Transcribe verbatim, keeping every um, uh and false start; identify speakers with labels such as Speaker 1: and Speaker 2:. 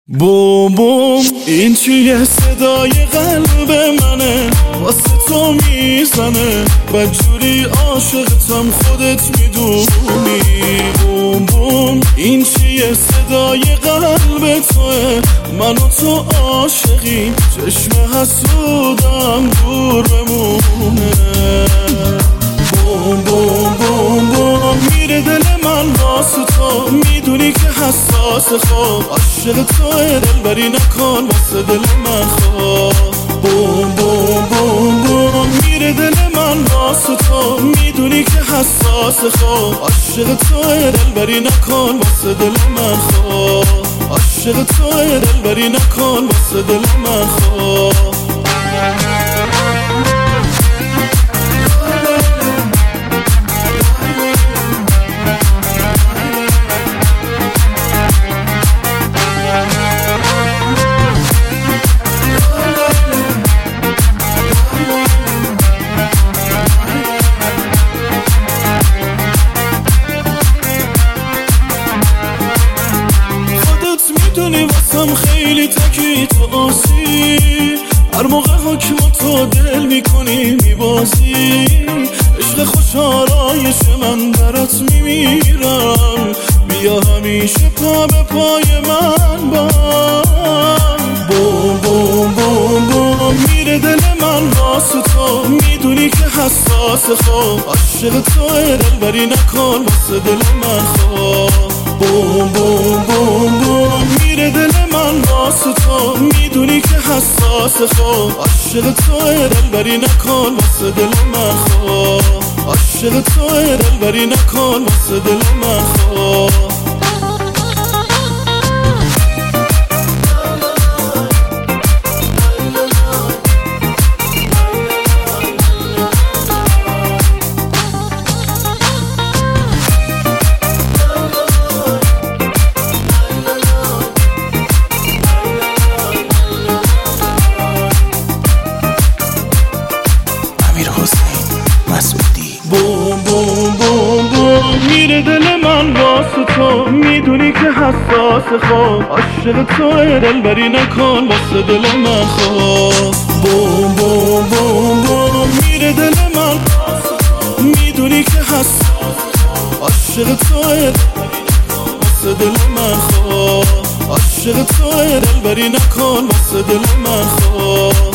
Speaker 1: بوم بوم این چیه صدای قلب منه واسه تو میزنه بدجوری عاشقتم خودت میدونی. بوم بوم این چیه صدای قلب توه من و تو عاشقی چشم حسودم دور بمونه. بوم بوم بوم بوم میره دل من واسه تو میدونی که حساس خواب عاشق توه دلبری نکن واسه دل من خواب. بوم بوم بوم بوم میره دل من واسه تو میدونی که حساس خواب عاشق توه دلبری نکن واسه دل من خواب. عاشق توه دلبری نکن واسه دل من خواب. میدونی واسم خیلی تکی تو آسی هر موقع حکم تو دل میکنی میبازی عشق خوشحالایش من برات میمیرم بیا همیشه پا به پای من با. بوم بوم بوم بوم میره دل من واسه تو میدونی که حساس خواب عاشق توه دلبری نکن واسه دل من خواب. بوم بوم بوم بوم میره دل من واسه تو میدونی که حساس خواب عاشق توه دلبری نکن واسه دل من خواب. عاشق توه دلبری نکن واسه دل من خواب. بوم بوم بوم بوم میره دل من واسه تو میدونی که حساس خواب عاشق توه دلبری نکن واسه دل من خواب. بوم بوم بوم بوم میره دل من میدونی که حساس عاشق توه واسه دل من خواب. عاشق توه دلبری نکن واسه دل من خواب.